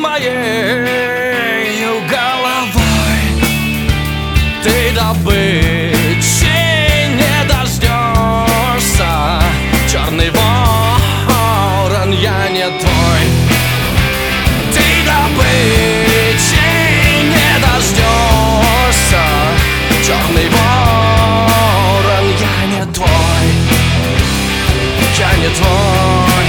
моей головой. Ты добычи не дождешься, черный ворон, я не твой. Ты добычи не дождешься, черный ворон, я не твой. Я не твой,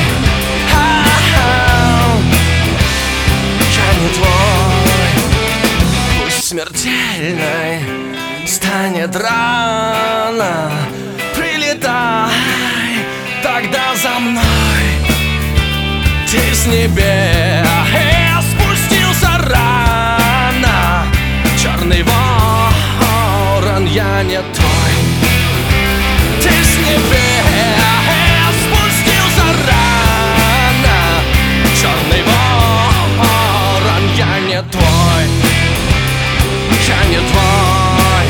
я не твой. Пусть смертельной станет рана, прилетай тогда за мной. Ты с небес спустился рано, черный ворон, я не твой. Ты с небес спустился рано, черный ворон, я не твой. Я не твой,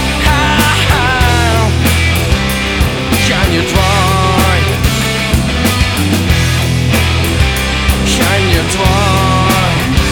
я не твой, я не твой,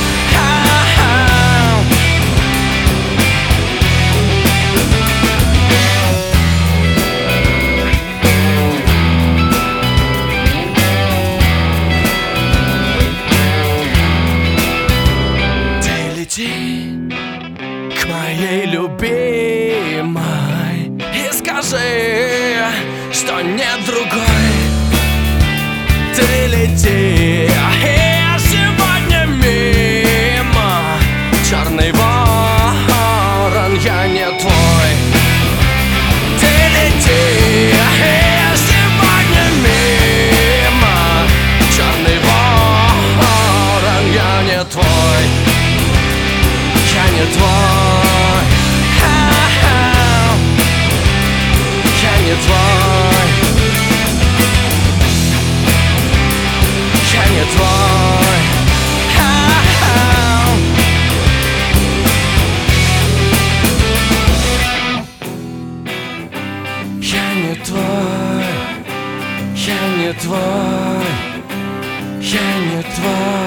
Ты лети к моей любимой и скажи, что нет другой. Ты лети, и сегодня мимо, черный ворон, я не твой. Ты лети, и сегодня мимо, черный ворон, я не твой. Я не твой, я не твой, я не твой, я не твой, я не твой, я не твой.